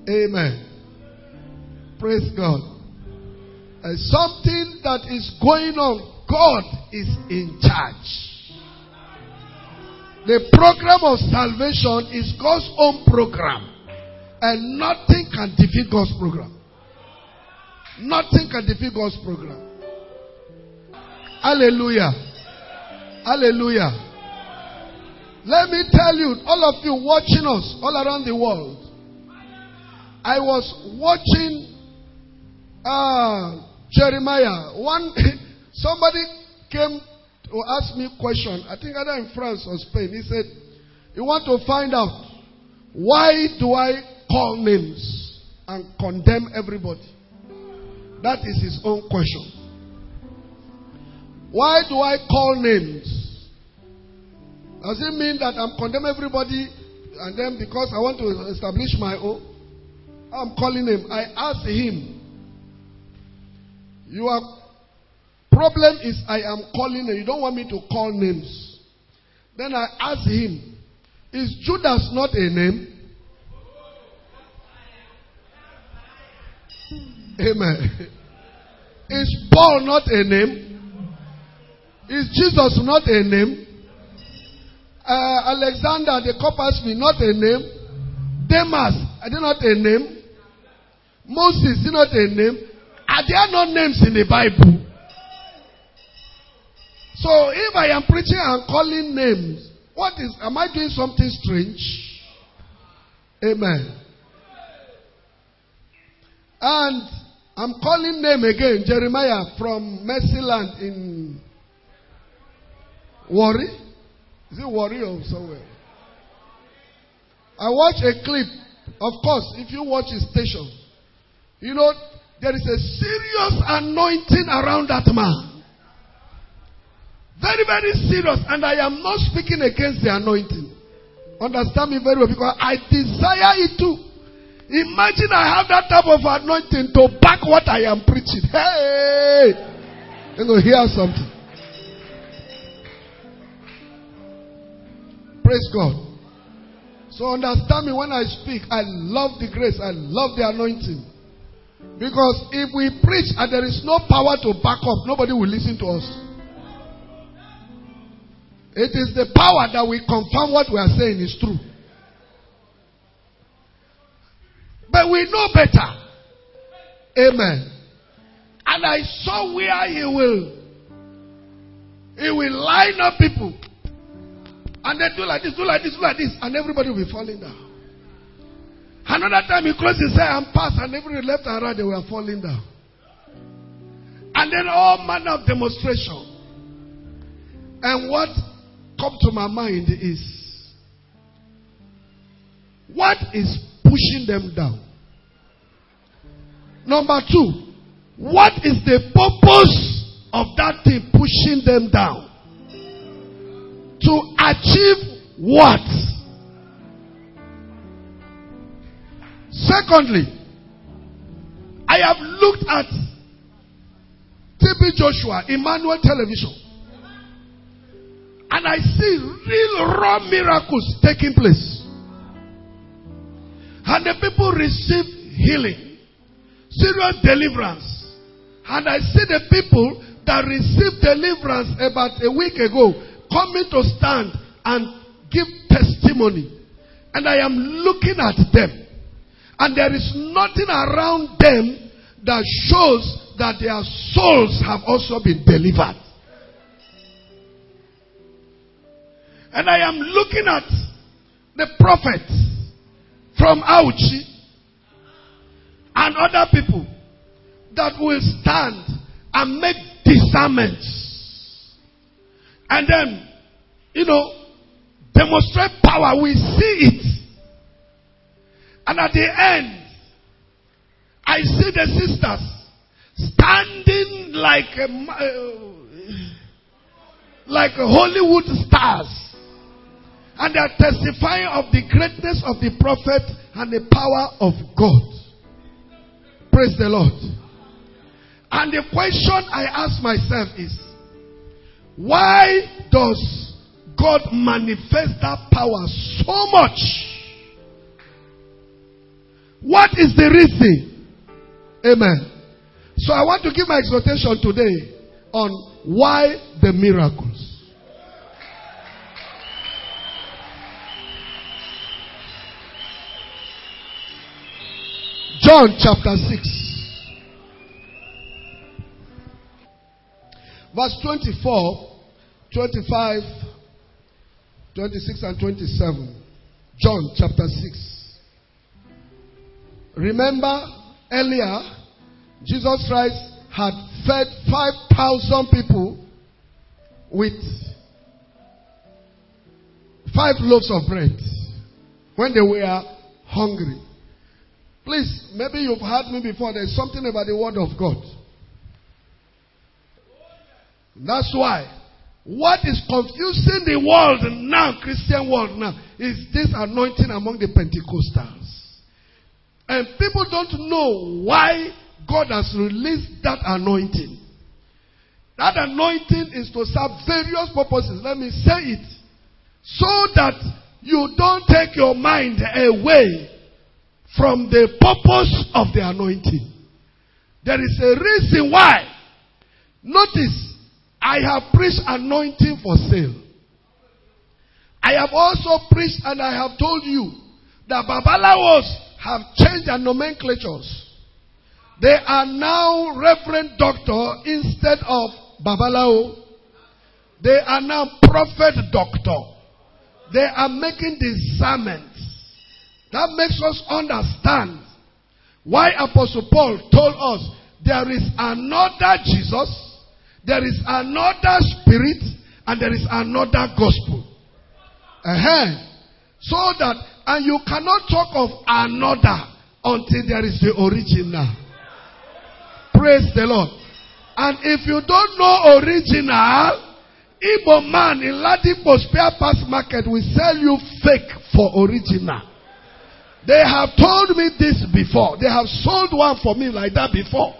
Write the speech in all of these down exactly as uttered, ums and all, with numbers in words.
Amen. Praise God. Uh, something that is going on, God is in charge. The program of salvation is God's own program. And nothing can defeat God's program. Nothing can defeat God's program. Hallelujah. Hallelujah. Let me tell you, all of you watching us all around the world, I was watching uh, Jeremiah. One, somebody came to ask me a question. I think either in France or Spain. He said, "You want to find out why do I call names and condemn everybody?" That is his own question. Why do I call names? Does it mean that I'm condemning everybody and then because I want to establish my own? I'm calling him. I asked him, your problem is I am calling and you don't want me to call names. Then I asked him, is Judas not a name? Amen. Is Paul not a name? Is Jesus not a name? Uh, Alexander the Coppersmith not a name? Demas, are they not a name? Moses, is not a name? Are there no names in the Bible? So if I am preaching and calling names, what is, am I doing something strange? Amen. And I'm calling name again, Jeremiah from Mercyland in Warri. Is it Warri or somewhere? I watched a clip. Of course, if you watch his station, you know, there is a serious anointing around that man. Very, very serious. And I am not speaking against the anointing. Understand me very well, because I desire it too. Imagine I have that type of anointing to back what I am preaching. Hey! You're going to hear something. Praise God. So understand me when I speak. I love the grace. I love the anointing. Because if we preach and there is no power to back up, nobody will listen to us. It is the power that will confirm what we are saying is true. But we know better. Amen. And I saw where he will he will line up people. And they do like this, do like this, do like this. And everybody will be falling down. Another time he closed his eye and passed. And everybody left and right, they were falling down. And then all manner of demonstration. And what comes to my mind is, what is pushing them down? Number two, what is the purpose of that thing pushing them down? To achieve what? Secondly, I have looked at T B Joshua, Emmanuel Television, and I see real raw miracles taking place. And the people receive healing, serious deliverance. And I see the people that received deliverance about a week ago coming to stand and give testimony. And I am looking at them. And there is nothing around them that shows that their souls have also been delivered. And I am looking at the prophets from Auchi and other people that will stand and make discernments. And then, you know, demonstrate power. We see it. And at the end, I see the sisters standing like a, uh, like a Hollywood stars. And they are testifying of the greatness of the prophet and the power of God. Praise the Lord. And the question I ask myself is, why does God manifest that power so much? What is the reason? Amen. So I want to give my exhortation today on why the miracles. John chapter six. Verse twenty-four, twenty-five, twenty-six and twenty-seven. John chapter six. Remember earlier, Jesus Christ had fed five thousand people with five loaves of bread when they were hungry. Please, maybe you've heard me before. There's something about the word of God. That's why what is confusing the world now, Christian world now, is this anointing among the Pentecostals. And people don't know why God has released that anointing. That anointing is to serve various purposes. Let me say it. So that you don't take your mind away from the purpose of the anointing. There is a reason why. Notice, I have preached anointing for sale. I have also preached and I have told you that Babalawos have changed their nomenclatures. They are now Reverend Doctor instead of Babalawo. They are now Prophet Doctor. They are making discernments. That makes us understand why Apostle Paul told us there is another Jesus, there is another spirit, and there is another gospel. Uh-huh. So that, and you cannot talk of another until there is the original. Praise the Lord. And if you don't know original, Igbo man in Ladipo spare parts market will sell you fake for original. They have told me this before. They have sold one for me like that before.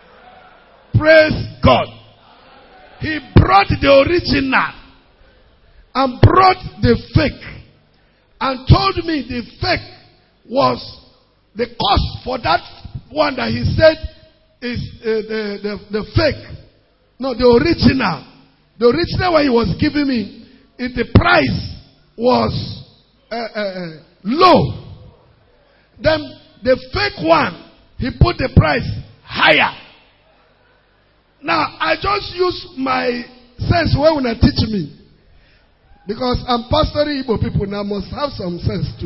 Praise God. He brought the original and brought the fake and told me the fake was the cost for that one that he said is uh, the, the, the fake. No, the original. The original one he was giving me, it, the price was uh, uh, uh, low. Then the fake one, he put the price higher. Now, I just use my sense when I teach me. Because I'm pastoring Igbo people now, must have some sense too.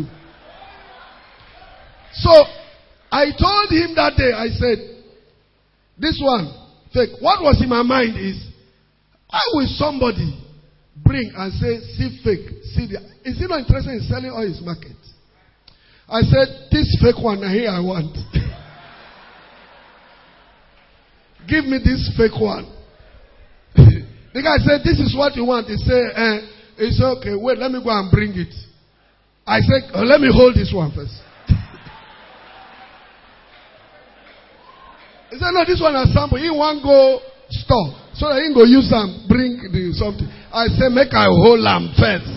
So, I told him that day, I said, this one, fake. What was in my mind is, why will somebody bring and say, see fake, see the, is he not interested in selling all his market? I said, this fake one, here I want. Give me this fake one. The guy said, this is what you want. He said, eh, he said, okay, wait, let me go and bring it. I said, oh, let me hold this one first. He said, no, this one has sample. He want go store. So that he go use them, bring the something. I said, make I hold them first.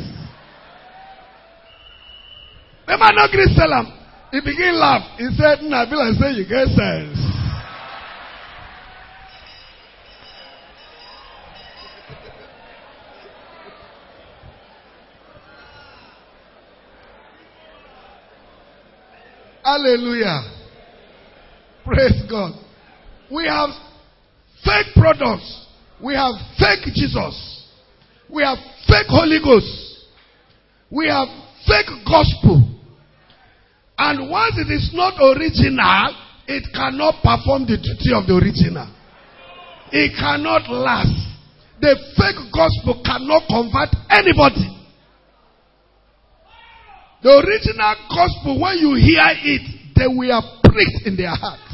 The man not going to sell them. He began laugh. He said, nah, I feel like say you get sense. Hallelujah. Praise God. We have fake products. We have fake Jesus. We have fake Holy Ghost. We have fake gospel. And once it is not original, it cannot perform the duty of the original. It cannot last. The fake gospel cannot convert anybody. The original gospel, when you hear it, they will pricked in their hearts.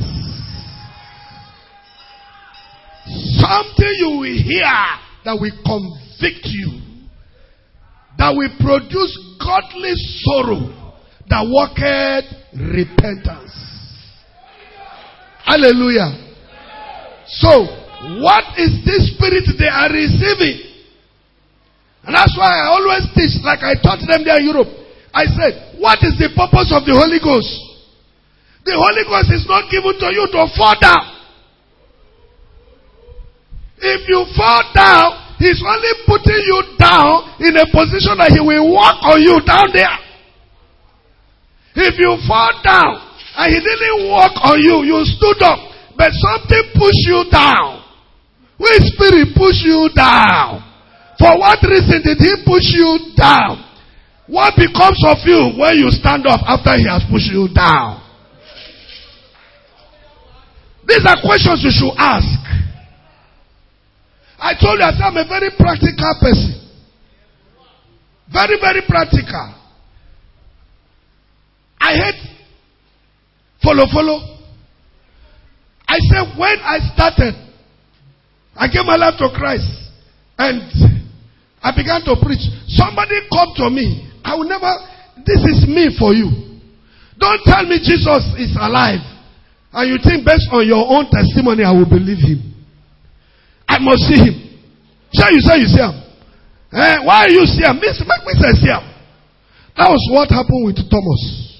Something you will hear that will convict you, that will produce godly sorrow, that worketh repentance. Hallelujah. So, what is this spirit they are receiving? And that's why I always teach, like I taught them there in Europe. I said, what is the purpose of the Holy Ghost? The Holy Ghost is not given to you to fall down. If you fall down, He's only putting you down in a position that He will walk on you down there. If you fall down and He didn't walk on you, you stood up, but something pushed you down. Which spirit pushed you down? For what reason did He push you down? What becomes of you when you stand up after He has pushed you down? These are questions you should ask. I told you I'm a very practical person. Very, very practical. I hate follow, follow. I said when I started, I gave my life to Christ and I began to preach. Somebody come to me. I will never, this is me for you. Don't tell me Jesus is alive. And you think based on your own testimony, I will believe Him. I must see Him. Say you say you see Him. Eh, why you see Him? Make me say see Him. That was what happened with Thomas.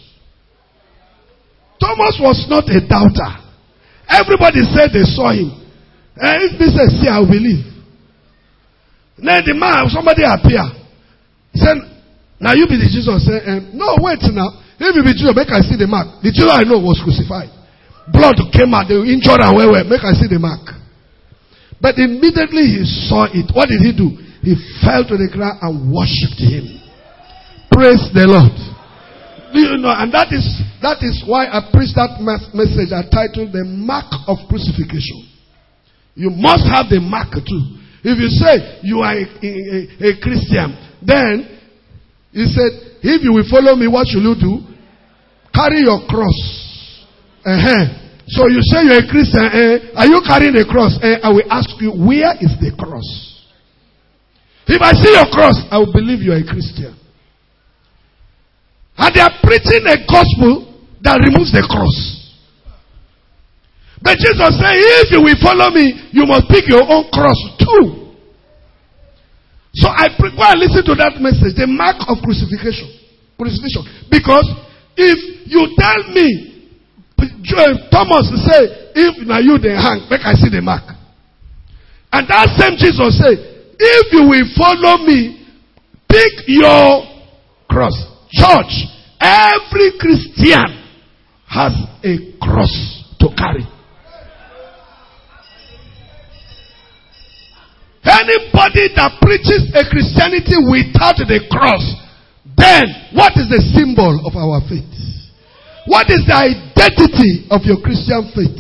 Thomas was not a doubter. Everybody said they saw Him. Eh, if me say see, I will believe. Then the man, somebody appear. He said, now you be the Jesus. Say, eh, no, wait now. If you be Jesus, make I see the mark. The Jesus I know was crucified. Blood came out, they injured and well, well. Make I see the mark. But immediately he saw it. What did he do? He fell to the ground and worshipped Him. Praise the Lord. Do you know? And that is that is why I preached that message I titled The Mark of Crucifixion. You must have the mark too. If you say you are a, a, a Christian, then he said, if you will follow me, what should you do? Carry your cross. Uh-huh. So you say you're a Christian, eh? Are you carrying the cross? Eh? I will ask you, where is the cross? If I see your cross, I will believe you are a Christian. And they are preaching a gospel that removes the cross. But Jesus said, if you will follow me, you must pick your own cross too. So I pre- go and listen to that message, the mark of crucifixion. Crucifixion. Because if you tell me, Thomas say, if now you they hang, make I see the mark. And that same Jesus say, if you will follow me, pick your cross. Church, every Christian has a cross to carry. Anybody that preaches a Christianity without the cross, then what is the symbol of our faith? What is the identity of your Christian faith?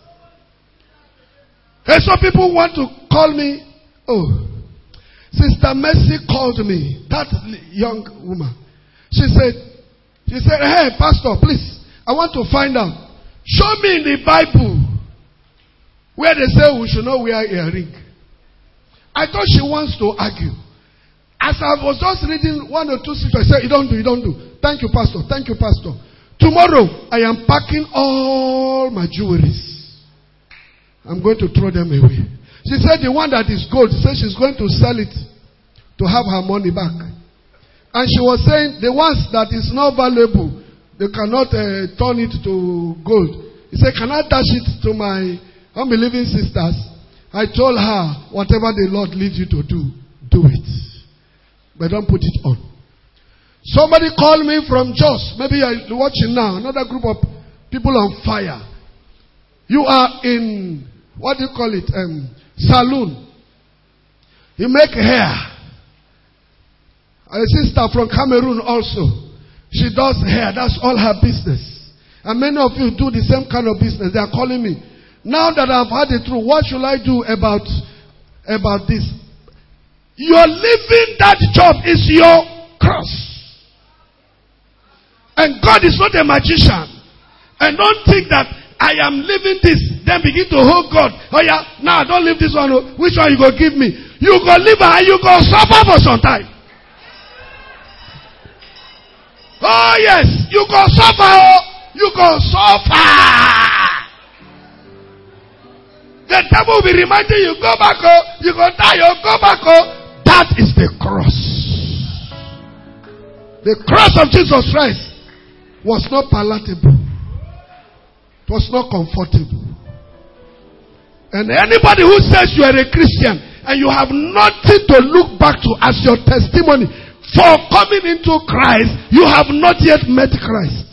And some people want to call me, oh, Sister Mercy called me, that young woman. She said, she said, hey, Pastor, please, I want to find out. Show me in the Bible where they say we should not wear a ring. I thought she wants to argue. As I was just reading one or two scriptures, I said, you don't do, you don't do. Thank you, Pastor. Thank you, Pastor. Tomorrow, I am packing all my jewelries. I'm going to throw them away. She said the one that is gold, she said she's going to sell it to have her money back. And she was saying the ones that is not valuable, they cannot uh, turn it to gold. He said, can I dash it to my unbelieving sisters? I told her, whatever the Lord leads you to do, do it. But don't put it on. Somebody called me from Jos. Maybe you're watching now. Another group of people on fire. You are in, what do you call it? Um, saloon. You make hair. A sister from Cameroon also. She does hair. That's all her business. And many of you do the same kind of business. They are calling me. Now that I've had it through, what should I do about, about this? You're leaving that job is your cross. And God is not a magician. And don't think that I am leaving this, then begin to hold God. Oh yeah, now don't leave this one. Which one you go give me? You go live and you go suffer for some time. Oh yes, you go suffer. You go suffer. The devil will be reminding you, go back, oh, you go die, oh, go back, oh. That is the cross. The cross of Jesus Christ was not palatable. It was not comfortable. And anybody who says you are a Christian and you have nothing to look back to as your testimony for coming into Christ, you have not yet met Christ.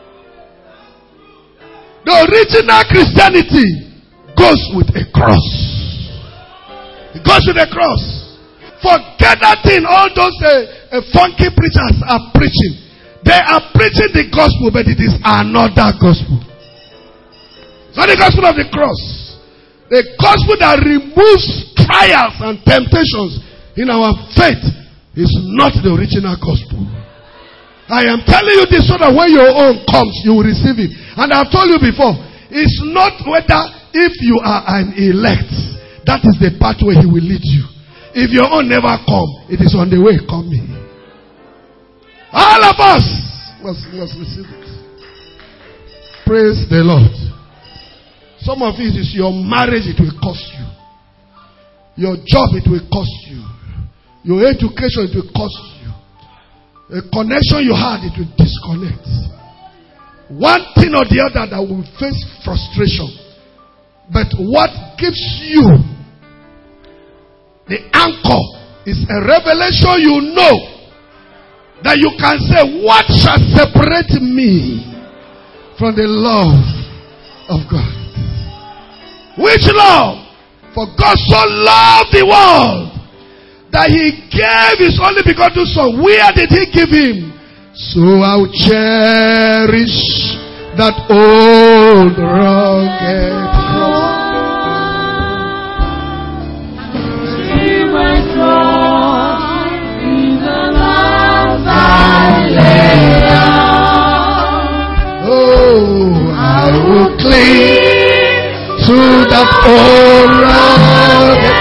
The original Christianity goes with a cross. It goes with a cross. Forget that thing all those uh, uh, funky preachers are preaching. They are preaching the gospel, but it is another gospel. It's not the gospel of the cross. The gospel that removes trials and temptations in our faith is not the original gospel. I am telling you this so that when your own comes, you will receive it. And I've told you before, it's not whether if you are an elect, that is the pathway he will lead you. If your own never come, it is on the way coming. All of us must, must receive it. Praise the Lord. Some of it is your marriage, it will cost you. Your job, it will cost you. Your education, it will cost you. A connection you had, it will disconnect. One thing or the other that will face frustration. But what gives you the anchor is a revelation you know. That you can say, what shall separate me from the love of God? Which love? For God so loved the world that he gave his only begotten son. Where did he give him? So I'll cherish that old rugged cross. See my cross in the love I lay down. Oh, I will cling to that old rugged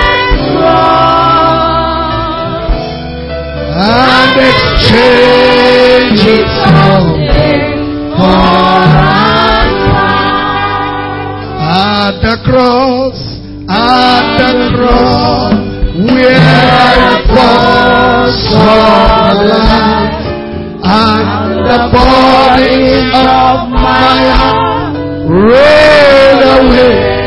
cross and exchange it someday for a crown. At the cross, at the cross, where the cross of life and the body of my heart rolled away.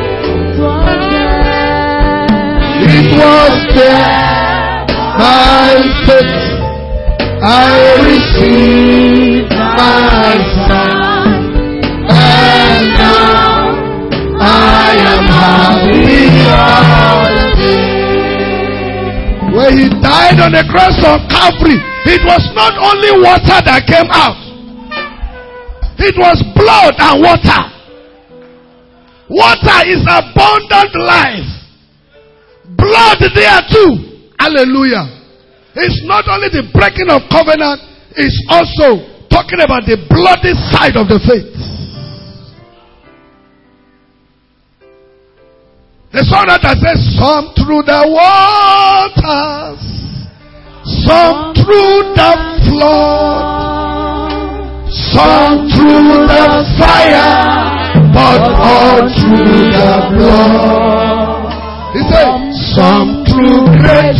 It was there by faith I received my sight, and now I am happy all the day. When he died on the cross of Calvary, it was not only water that came out. It was blood and water. Water is abundant life. Blood there too. Hallelujah. It's not only the breaking of covenant, it's also talking about the bloody side of the faith. The song that says, some through the waters, some through the flood, some through the fire, but all through the blood. He said, some through great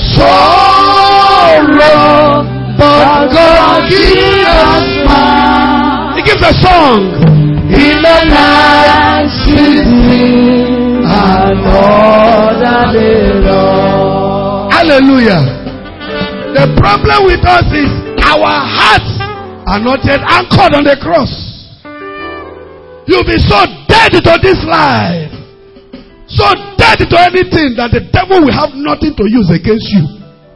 sorrow, but God gives us smile. He gives a song. In the night season, and all that they love. Hallelujah. The problem with us is our hearts are not yet anchored on the cross. You'll be so dead to this life, so dead to anything that the devil will have nothing to use against you.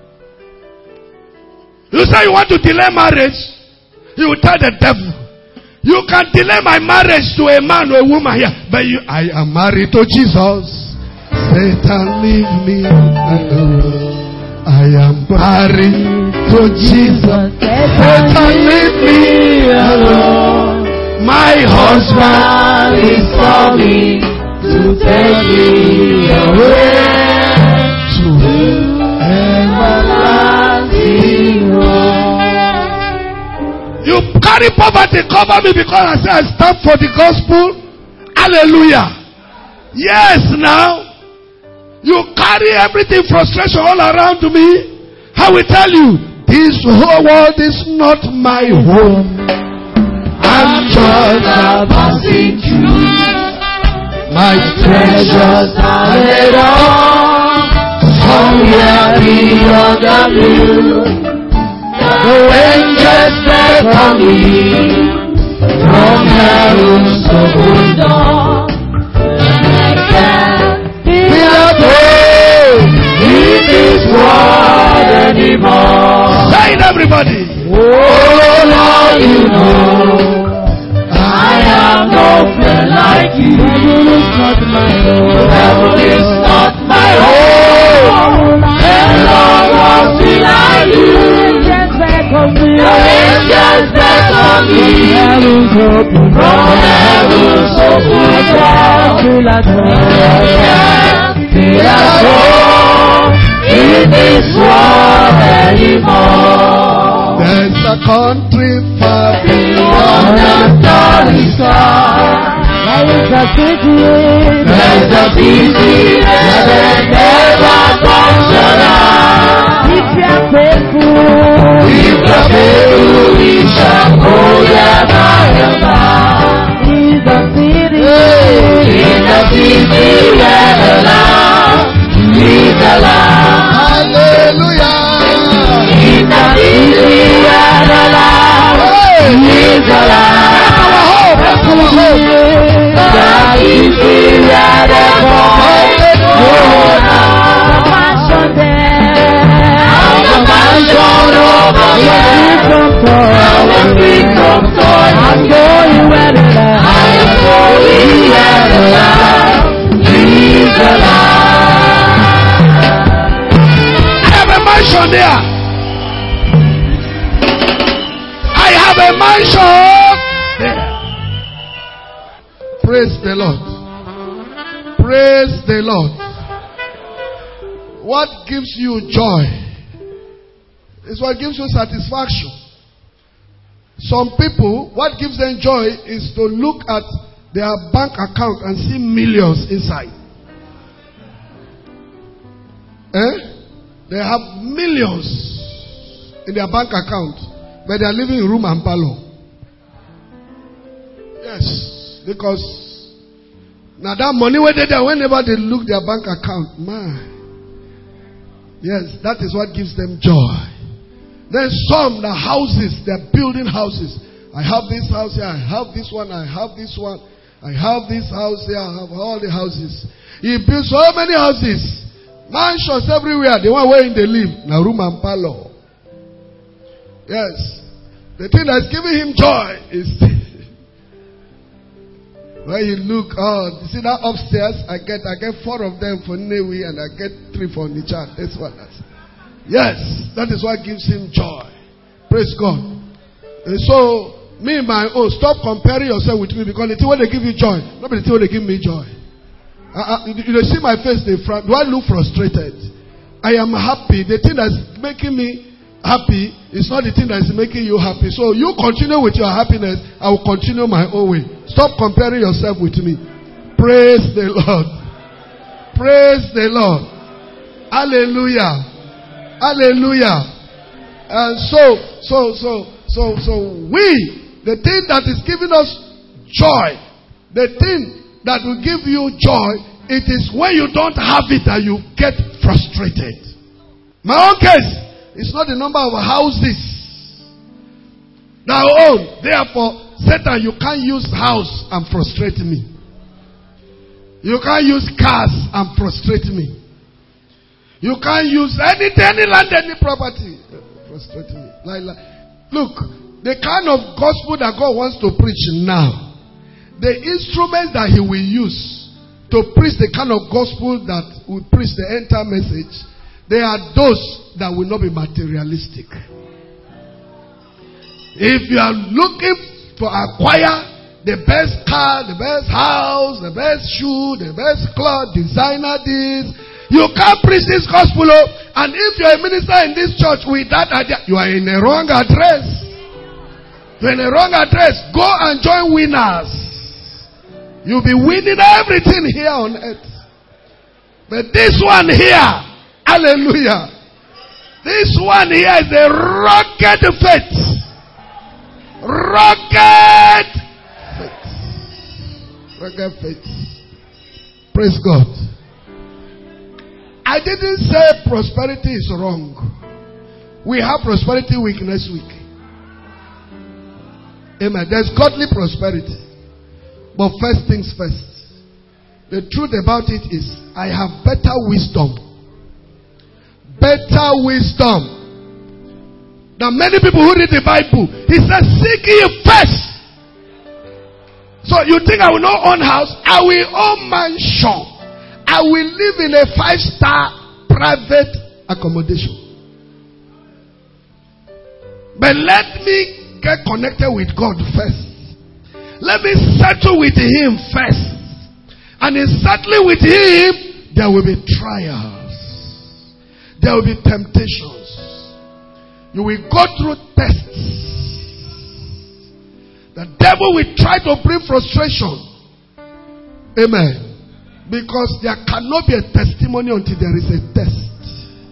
You say you want to delay marriage, you will tell the devil, you can delay my marriage to a man or a woman here, but you, I am married to Jesus. Satan, leave me alone. I am married to Jesus. Satan, leave me alone. My husband is coming to take me away to everlasting home. You carry poverty, cover me because I say I stand for the gospel. Hallelujah. Yes, now you carry everything, frustration all around me. I will tell you, this whole world is not my home. I'm just a passing through. My treasures are laid up somewhere beyond the blue. The angels welcome me from heaven's open door. I can't be afraid in this world anymore. Say it, everybody. Oh Lord, you know I have no friend like you. Heaven is not my home. Heaven is not my home. And Lord, what will I do? Angels welcome me. The angels welcome me. Heaven's open. From heaven's open. I feel at home. I can't feel at home in this world anymore. There's a country far beyond the starry sky. There is a city, there's a city where they never comes around. If you're faithful, if you're faithful, we shall go there by and by. In the city, in the city where the Lamb is the Lamb. Hallelujah. In the city where the Lamb is the Lamb. That's our hope. That's our hope. The city where the prophet goes down. The mansion there. And the mansion over there. And the freedom toy. I'm going where the Lamb. I am going where the Lamb is the Lamb. I have a mansion there. A mansion there. Praise the Lord. Praise the Lord. What gives you joy is what gives you satisfaction. Some people, what gives them joy is to look at their bank account and see millions inside. Eh? They have millions in their bank account. But they are living in room and parlor. Yes. Because now that money where they there, whenever they look their bank account, man. Yes, that is what gives them joy. Then some, the houses, they're building houses. I have this house here, I have this one, I have this one. I have this house here, I have all the houses. He built so many houses. Mansions everywhere. The one where they live. Now room and parlor. Yes. The thing that's giving him joy is when you look, oh, you see that upstairs, I get I get four of them for Newi and I get three for Nichan. That's what that's. Yes, that is what gives him joy. Praise God. And so, me, my own, stop comparing yourself with me because the thing when they give you joy, not the thing when they give me joy. I, I, you, you see my face, they fr- do I look frustrated? I am happy. The thing that's making me happy is not the thing that is making you happy. So you continue with your happiness. I will continue my own way. Stop comparing yourself with me. Praise the Lord. Praise the Lord. Hallelujah. Hallelujah. And so, so, so, so, so we, the thing that is giving us joy, the thing that will give you joy, it is when you don't have it that you get frustrated. My own case, it's not the number of houses that I own. Therefore, Satan, you can't use house and frustrate me. You can't use cars and frustrate me. You can't use anything, any land, any property. Frustrate me. Like, like, look, the kind of gospel that God wants to preach now, the instruments that He will use to preach the kind of gospel that will preach the entire message, they are those that will not be materialistic. If you are looking to acquire the best car, the best house, the best shoe, the best cloth, designer this, you can't preach this gospel. And if you're a minister in this church with that idea, you are in a wrong address. You're in a wrong address. Go and join winners. You'll be winning everything here on earth. But this one here, hallelujah, this one here is a rugged faith. Rugged faith. Rugged faith. Praise God. I didn't say prosperity is wrong. We have prosperity week next week. Amen. There's godly prosperity. But first things first. The truth about it is, I have better wisdom. Better wisdom than many people who read the Bible. He says, seek ye first. So you think I will not own house? I will own mansion. I will live in a five-star private accommodation. But let me get connected with God first. Let me settle with Him first. And in settling with Him, there will be trials. There will be temptations. You will go through tests. The devil will try to bring frustration. Amen. Because there cannot be a testimony until there is a test.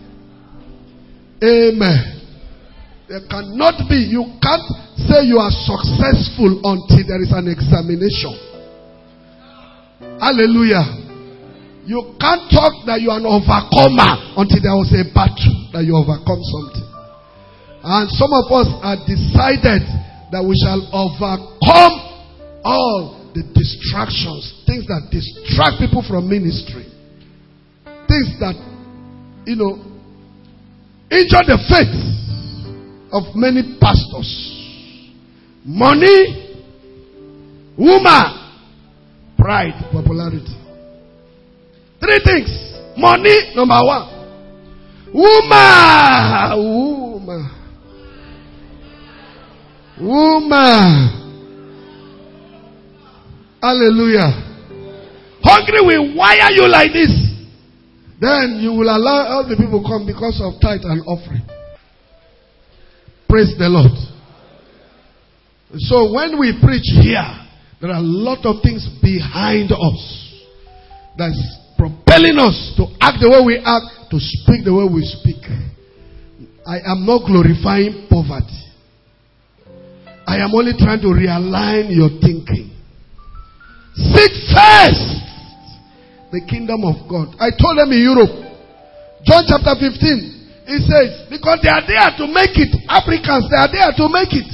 Amen. There cannot be. You can't say you are successful until there is an examination. Hallelujah. You can't talk that you are an overcomer until there was a battle that you overcome something. And some of us are decided that we shall overcome all the distractions, things that distract people from ministry, things that, you know, injure the faith of many pastors. Money, woman, pride, popularity. Three things. Money, number one. Woman, woman, woman. Hallelujah. Hungry will wire you like this. Then you will allow all the people come because of tithe and offering. Praise the Lord. So when we preach here, there are a lot of things behind us that's propelling us to act the way we act, to speak the way we speak. I am not glorifying poverty. I am only trying to realign your thinking. Seek first the kingdom of God. I told them in Europe, John chapter fifteen, it says, because they are there to make it. Africans, they are there to make it.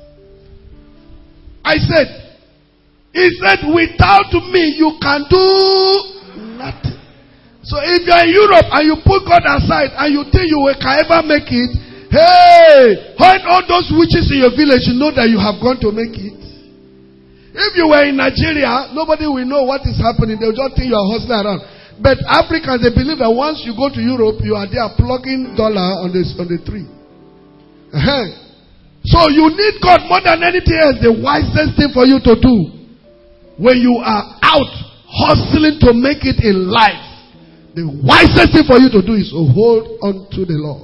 I said, he said, without me, you can do nothing. So if you are in Europe and you put God aside and you think you will can ever make it, hey, when all those witches in your village, you know that you have gone to make it. If you were in Nigeria, nobody will know what is happening. They will just think you are hustling around. But Africans, they believe that once you go to Europe, you are there plugging dollar on the, on the tree. Uh-huh. So you need God more than anything else. The wisest thing for you to do when you are out hustling to make it in life, the wisest thing for you to do is to hold on to the Lord.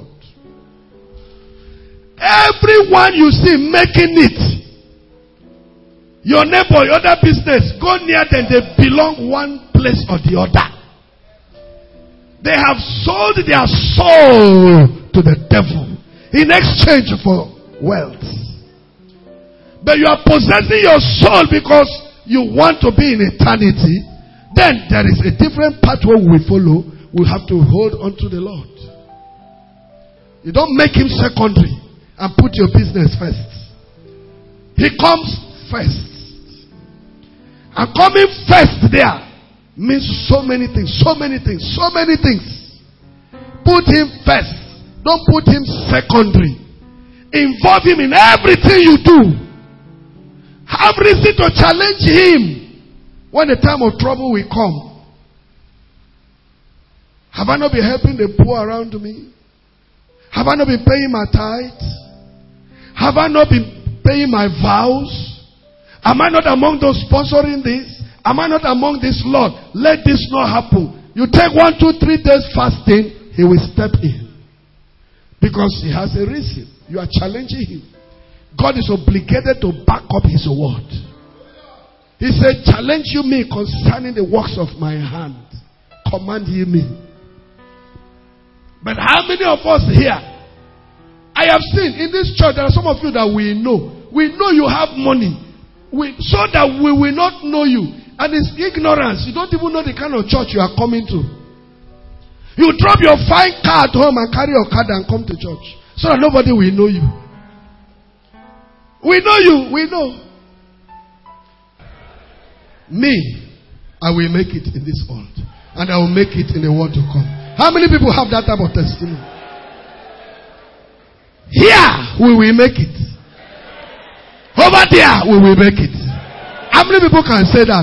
Everyone you see making it, your neighbor, your other business, go near them, they belong one place or the other. They have sold their soul to the devil in exchange for wealth. But you are possessing your soul because you want to be in eternity. Then there is a different pathway we follow. We have to hold on to the Lord. You don't make him secondary and put your business first. He comes first. And coming first there means so many things, so many things, so many things. Put him first. Don't put him secondary. Involve him in everything you do. Have reason to challenge him when the time of trouble will come. Have I not been helping the poor around me? Have I not been paying my tithe? Have I not been paying my vows? Am I not among those sponsoring this? Am I not among this? Lord, let this not happen. You take one, two, three days fasting, he will step in. Because he has a reason. You are challenging him. God is obligated to back up his word. He said, challenge you me concerning the works of my hand. Command ye me. But how many of us here? I have seen in this church, there are some of you that we know. We know you have money. we, so that we will not know you. And it's ignorance. You don't even know the kind of church you are coming to. You drop your fine car at home and carry your card and come to church. So that nobody will know you. We know you. We know. Me, I will make it in this world. And I will make it in the world to come. How many people have that type of testimony? Here, we will make it. Over there, we will make it. How many people can say that?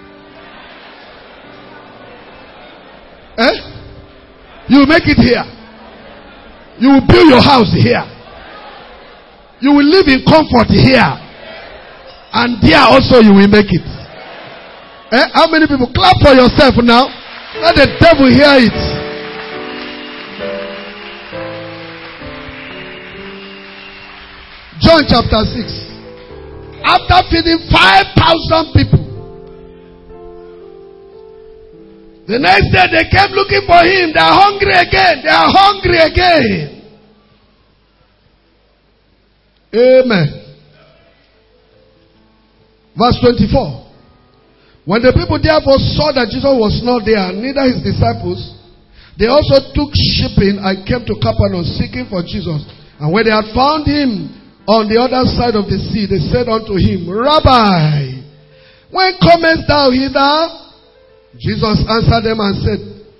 Eh? You will make it here. You will build your house here. You will live in comfort here. And there also you will make it. Eh? How many people? Clap for yourself now. Let the devil hear it. John chapter six. After feeding five thousand people, the next day they came looking for him. They are hungry again. They are hungry again. Amen. Verse twenty-four. When the people therefore saw that Jesus was not there, neither his disciples, they also took shipping and came to Capernaum seeking for Jesus. And when they had found him on the other side of the sea, they said unto him, Rabbi, when comest thou hither? Jesus answered them and said,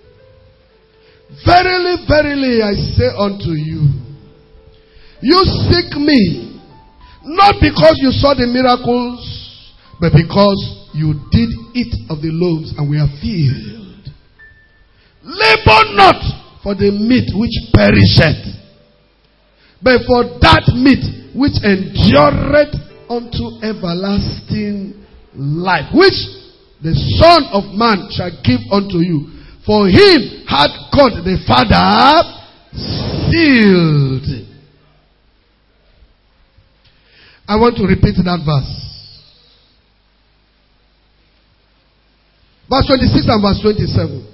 Verily, verily, I say unto you, you seek me, not because you saw the miracles, but because you did eat of the loaves and were filled. Labor not for the meat which perisheth, but for that meat which endureth unto everlasting life, which the Son of Man shall give unto you. For him hath God the Father sealed. I want to repeat that verse. Verse twenty-six and verse twenty-seven.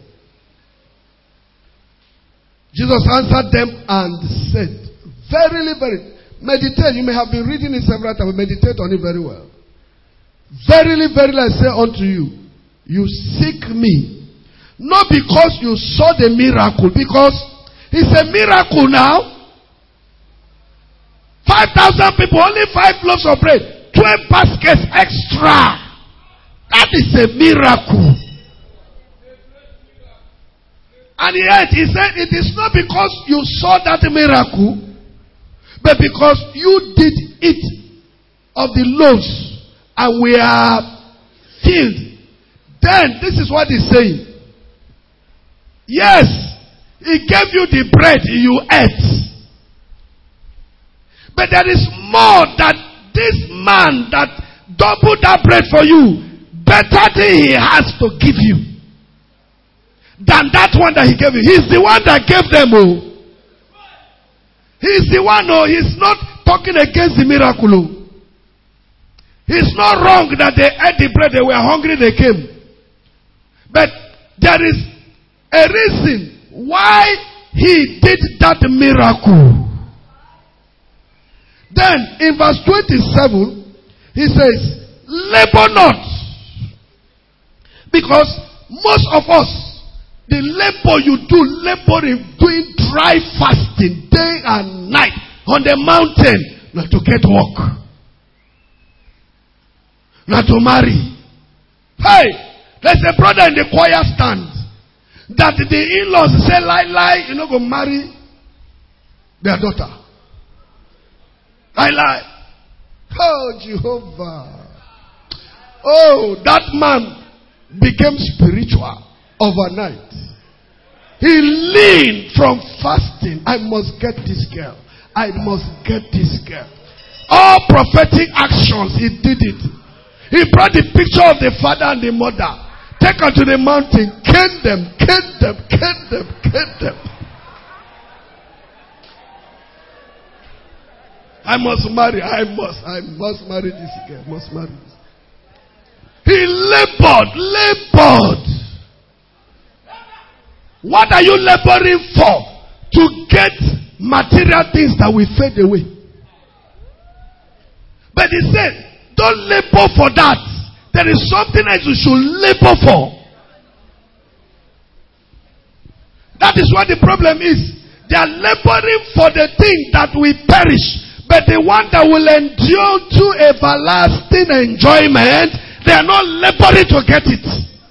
Jesus answered them and said, Verily, verily, meditate. You may have been reading it several times, but meditate on it very well. Verily, verily, I say unto you, you seek me, not because you saw the miracle, because it's a miracle now. Five thousand people, only five loaves of bread, twelve baskets extra. That is a miracle. And yet, he said, it is not because you saw that miracle, but because you did eat of the loaves and we are filled. Then, this is what he's saying. Yes, he gave you the bread you ate. But there is more that this man that doubled that bread for you, better thing he has to give you than that one that he gave you. He's the one that gave them. Oh, he's the one. Oh, he's not talking against the miracle. Oh, it's not wrong that they ate the bread. They were hungry. They came, but there is a reason why he did that miracle. Then in verse twenty-seven, he says, labor not. Because most of us, the labor you do, laboring, doing dry fasting day and night on the mountain, not to get work, not to marry. Hey, there's a brother in the choir stand that the in-laws say, lie, lie, you're not going to marry their daughter. Lie, lie. Oh, Jehovah. Oh, that man became spiritual overnight. He leaned from fasting. I must get this girl. I must get this girl. All prophetic actions, he did it. He brought the picture of the father and the mother. Take her to the mountain. Cane them, cane them, cane them, cane them. I must marry. I must. I must marry this girl. Must marry this. He labored, labored. What are you laboring for? To get material things that will fade away. But he said, don't labor for that. There is something else you should labor for. That is what the problem is. They are laboring for the thing that will perish. But the one that will endure to everlasting enjoyment, they are not laboring to get it.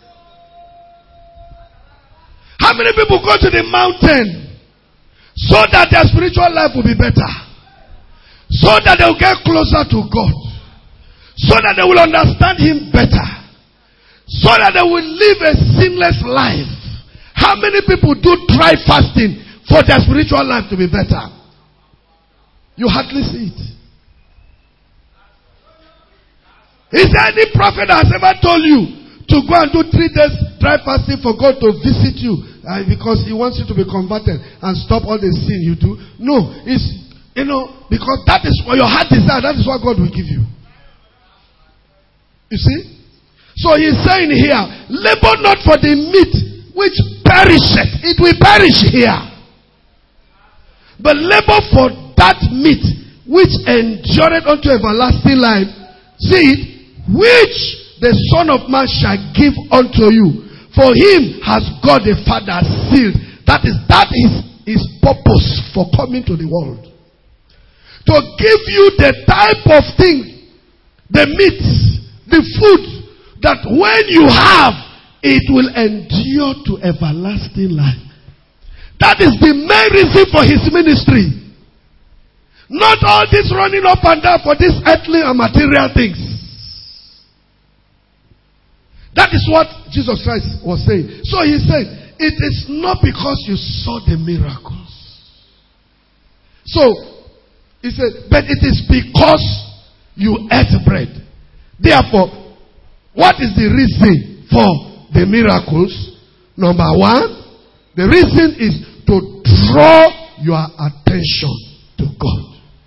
How many people go to the mountain so that their spiritual life will be better? So that they will get closer to God. So that they will understand Him better. So that they will live a sinless life. How many people do try fasting for their spiritual life to be better? You hardly see it. Is there any prophet that has ever told you to go and do three days dry fasting for God to visit you uh, because He wants you to be converted and stop all the sin you do? No, it's, you know, because that is what your heart desire. That is what God will give you. You see? So He's saying here, labor not for the meat which perisheth. It will perish here. But labor for that meat which endureth unto everlasting life. See it, which the Son of Man shall give unto you. For Him has God the Father sealed. That is, that is His purpose for coming to the world. To give you the type of thing, the meat, the food, that when you have, it will endure to everlasting life. That is the main reason for His ministry. Not all this running up and down for these earthly and material things. That is what Jesus Christ was saying. So He said, it is not because you saw the miracles. So, He said, but it is because you ate bread. Therefore, what is the reason for the miracles? Number one, the reason is to draw your attention to God.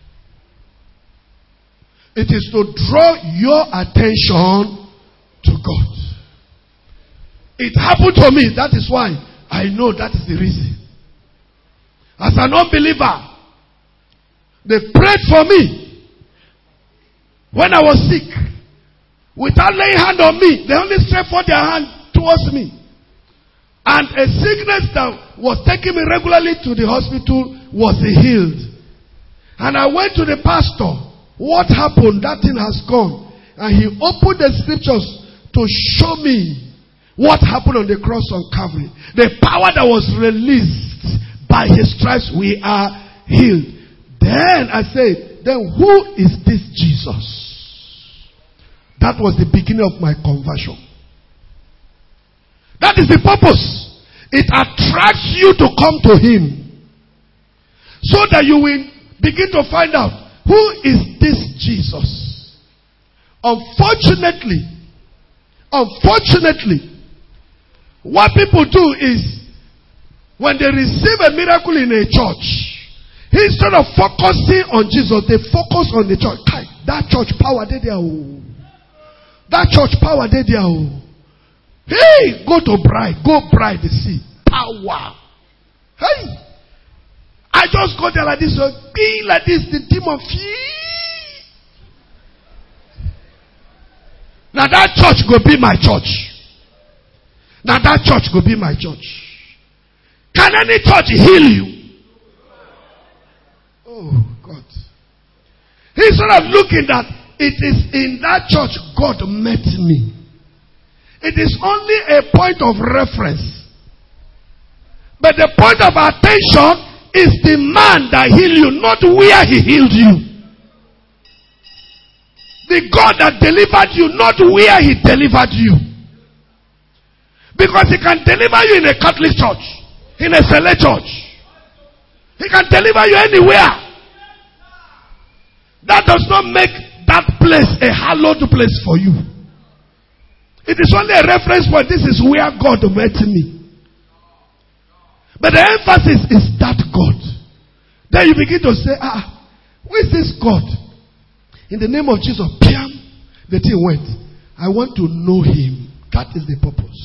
It is to draw your attention to God. It happened to me. That is why I know that is the reason. As an unbeliever, they prayed for me when I was sick. Without laying hand on me, they only stretched forth their hand towards me. And a sickness that was taking me regularly to the hospital was healed. And I went to the pastor. What happened? That thing has gone. And he opened the scriptures to show me what happened on the cross on Calvary. The power that was released by His stripes, we are healed. Then I said, then who is this Jesus? That was the beginning of my conversion. That is the purpose. It attracts you to come to Him. So that you will begin to find out, who is this Jesus? Unfortunately, unfortunately, what people do is, when they receive a miracle in a church, instead of focusing on Jesus, they focus on the church. That church power, they there. That church power, they there. Hey, go to bride, go bride, see power. Hey, I just go there like this, be like this, the demon flee. Now that church go be my church. Now that church go be my church. Can any church heal you? Oh God. Instead of looking that it is in that church God met me. It is only a point of reference. But the point of attention is the man that healed you, not where He healed you. The God that delivered you, not where He delivered you. Because He can deliver you in a Catholic church, in a Select church. He can deliver you anywhere. That does not make that place a hallowed place for you. It is only a reference point. This is where God met me. But the emphasis is that God. Then you begin to say, ah, who is this God? In the name of Jesus, Piam, the thing went. I want to know Him. That is the purpose.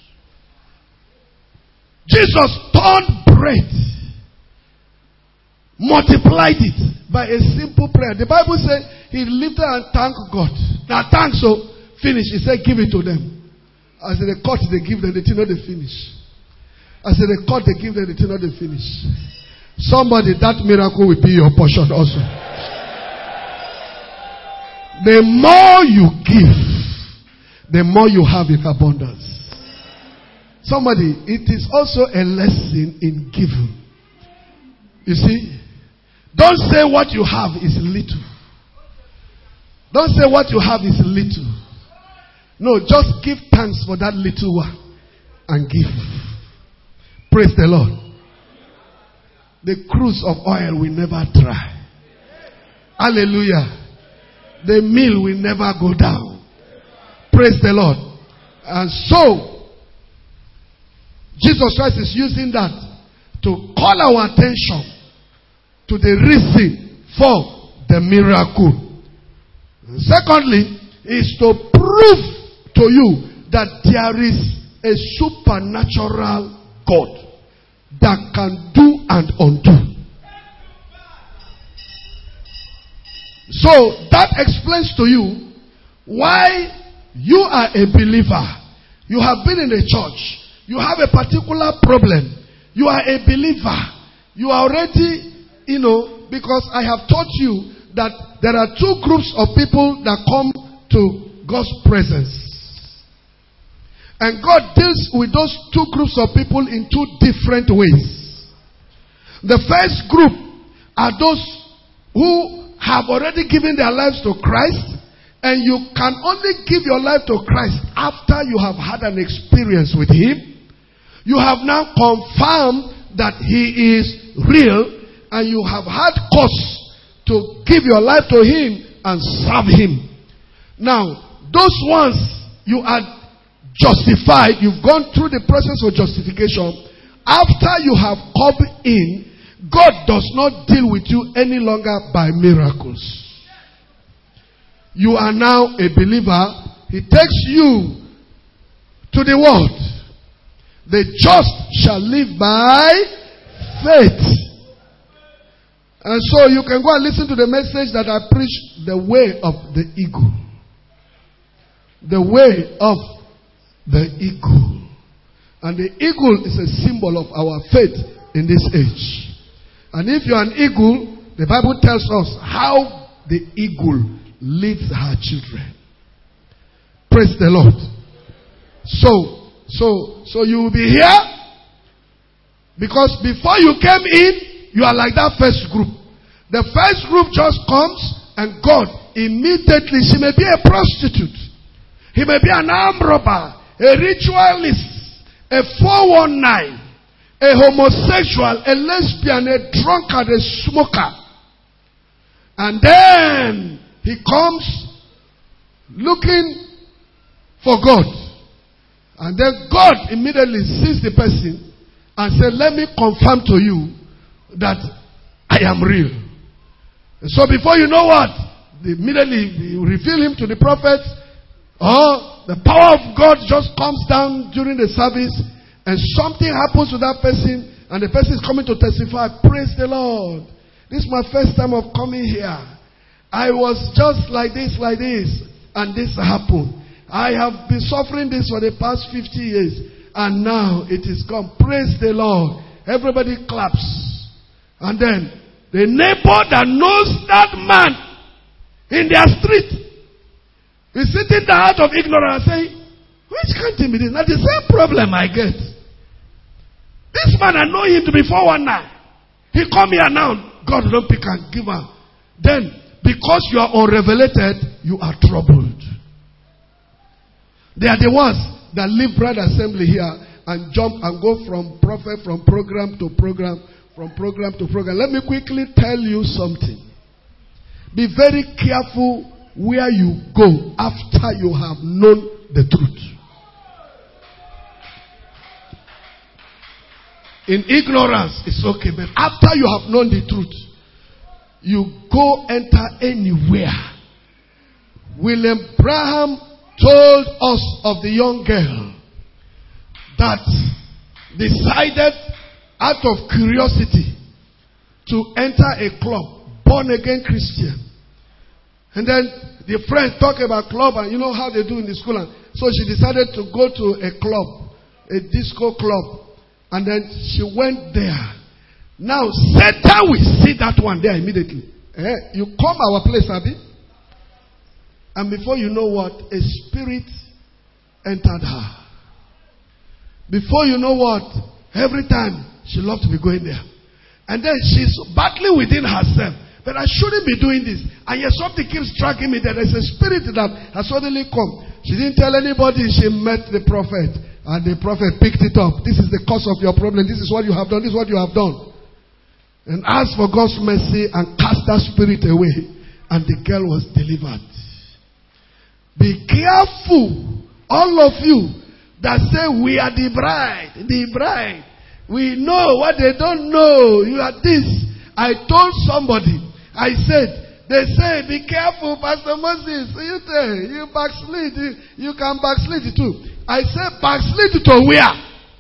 Jesus turned bread multiplied it by a simple prayer. The Bible says he lifted and thanked God. Now thanks, so finish. He said, give it to them. As they cut, they give them, they did not they finish. As they cut, they give them, they did not they finish. Somebody, that miracle will be your portion also. The more you give, the more you have in abundance. Somebody, it is also a lesson in giving. You see, don't say what you have is little. Don't say what you have is little. No, just give thanks for that little one and give. Praise the Lord. The cruise of oil will never dry. Hallelujah. The meal will never go down. Praise the Lord. And so, Jesus Christ is using that to call our attention to the reason for the miracle. Secondly, is to prove to you that there is a supernatural God that can do and undo. So that explains to you why you are a believer. You have been in a church. You have a particular problem. You are a believer. You are already, you know, because I have taught you that there are two groups of people that come to God's presence. And God deals with those two groups of people in two different ways. The first group are those who have already given their lives to Christ, and you can only give your life to Christ after you have had an experience with Him. You have now confirmed that He is real, and you have had cause to give your life to Him and serve Him. Now, those ones you are justified, you've gone through the process of justification. After you have come in, God does not deal with you any longer by miracles. You are now a believer. He takes you to the world. The just shall live by faith. And so you can go and listen to the message that I preached, the way of the eagle. The way of the eagle. And the eagle is a symbol of our faith in this age. And if you're an eagle, the Bible tells us how the eagle leads her children. Praise the Lord. So, so, so you will be here because before you came in, you are like that first group. The first group just comes and God immediately, she may be a prostitute. He may be an armed robber, a ritualist, a four one nine, a homosexual, a lesbian, a drunkard, a smoker. And then he comes looking for God. And then God immediately sees the person and says, let me confirm to you that I am real. And so before you know what, immediately you reveal him to the prophet, or the power of God just comes down during the service, and something happens to that person, and the person is coming to testify, praise the Lord. This is my first time of coming here. I was just like this, like this, and this happened. I have been suffering this for the past fifty years, and now it is gone. Praise the Lord. Everybody claps. And then the neighbor that knows that man in their street is sitting there out of ignorance saying, which can't be this? Now the same problem I get. This man, I know him to be four one nine. He come here now. God don't pick and give her. Then, because you are unrevelated, you are troubled. They are the ones that leave Bride Assembly here and jump and go from prophet, from program to program, from program to program. Let me quickly tell you something. Be very careful where you go after you have known the truth. In ignorance, it's okay. But after you have known the truth, you go enter anywhere. William Branham told us of the young girl that decided out of curiosity to enter a club, born again Christian. And then the friends talk about club, and you know how they do in the school. And so she decided to go to a club, a disco club. And then she went there. Now Satan will see that one there immediately. Eh, you come our place, Abby. And before you know what, a spirit entered her. Before you know what, every time she loved to be going there. And then she's battling within herself. But I shouldn't be doing this. And yet something keeps striking me that there's a spirit that has suddenly come. She didn't tell anybody. She met the prophet. And the prophet picked it up. This is the cause of your problem. This is what you have done. This is what you have done. And asked for God's mercy and cast that spirit away. And the girl was delivered. Be careful, all of you that say we are the bride. The bride. We know what they don't know. You are this. I told somebody, I said, they say, be careful, Pastor Moses. You say, you backslid. You, you can backslid too. I said, backslid to where?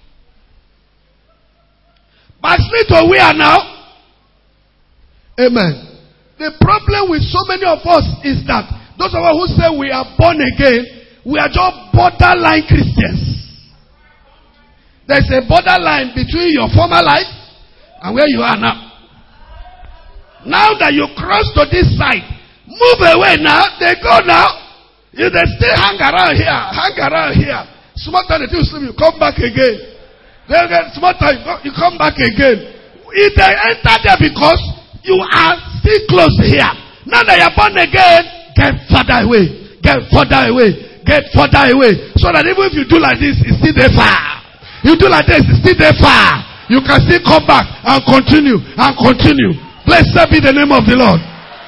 Backslid to where now? Amen. The problem with so many of us is that those of us who say we are born again, we are just borderline Christians. There's a borderline between your former life and where you are now. Now that you cross to this side, move away now. They go now. You they still hang around here, hang around here. Small time until you sleep, you come back again. Then again, small time you come back again. If they enter there because you are still close here. Now that you're born again, get further away, get further away, get further away. So that even if you do like this, it's still there far. You do like this, it's still there far. You can still come back and continue and continue. Blessed be the name of the Lord.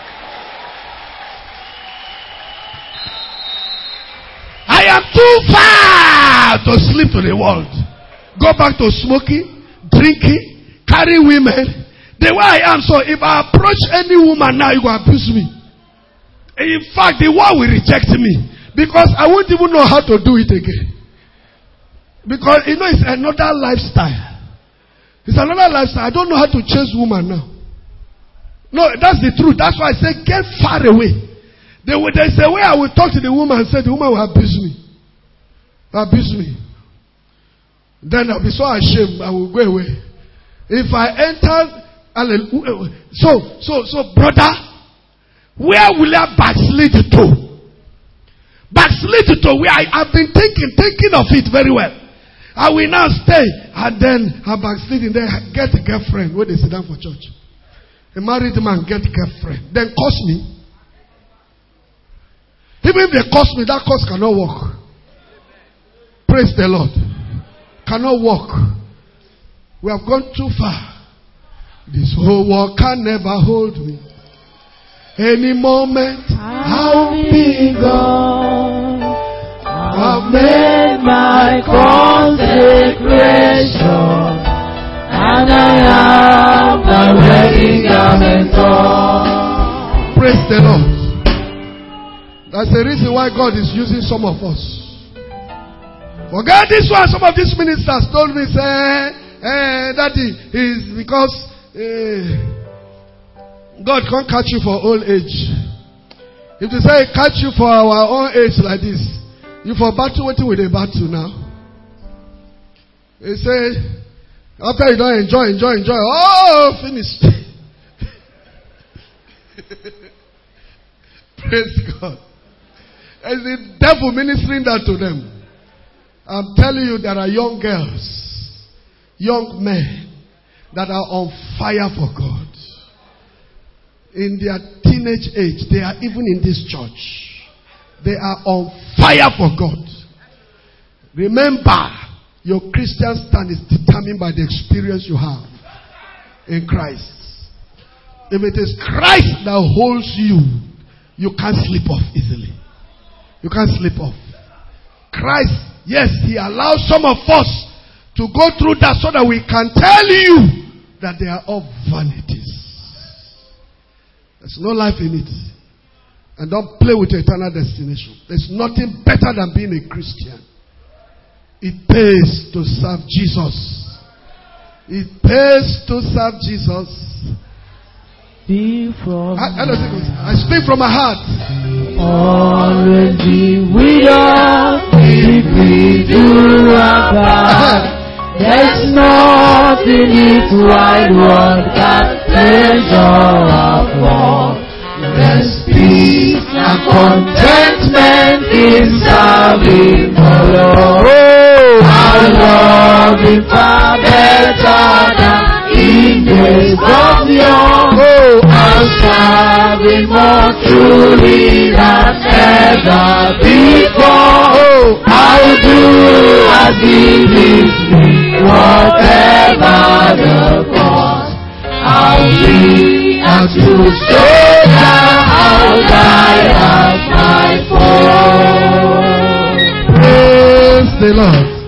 I am too far to sleep to the world. Go back to smoking, drinking, carry women. The way I am, so if I approach any woman now, you will abuse me. In fact, the world will reject me. Because I won't even know how to do it again. Because, you know, it's another lifestyle. It's another lifestyle. I don't know how to chase woman now. No, that's the truth. That's why I say get far away. There, there's a way I will talk to the woman and say the woman will abuse me. Abuse me. Then I'll be so ashamed. I will go away. If I enter, so, so, so, brother, where will I backslid to? Backslid to where I have been thinking, thinking of it very well. I will now stay and then I backslid and then get a girlfriend when they sit down for church. A married man get a girlfriend. Then curse me. Even if they curse me, that curse cannot work. Praise the Lord. Cannot work. We have gone too far. This whole world can never hold me. Any moment I'll be gone. I've made my consecration, and I have my wedding garment on. Praise the Lord. That's the reason why God is using some of us. Forget this one. Some of these ministers told me, say, eh, that is because eh, God can't catch you for old age. If they say catch you for our own age like this, you for battle, waiting with a battle now. They say, after you don't enjoy, enjoy, enjoy, oh, finish. Praise God. It's the devil ministering that to them. I'm telling you, there are young girls, young men that are on fire for God. In their teenage age, they are even in this church. They are on fire for God. Remember, your Christian stand is determined by the experience you have in Christ. If it is Christ that holds you, you can't slip off easily. You can't slip off. Christ, yes, He allows some of us to go through that so that we can tell you that they are all vanities. There's no life in it. And don't play with your eternal destination. There's nothing better than being a Christian. It pays to serve Jesus. It pays to serve Jesus. Speak from I, I, I speak from my heart. Always be with us if we do our part. There's nothing this wide world can pleasure our for. There's peace and contentment in serving the Lord. Our love is far better than in days of yore. Our serving more truly than ever before. I'll do as He leads me, whatever the cost. I'll be a true soldier, I'll die as my foe. Praise the Lord.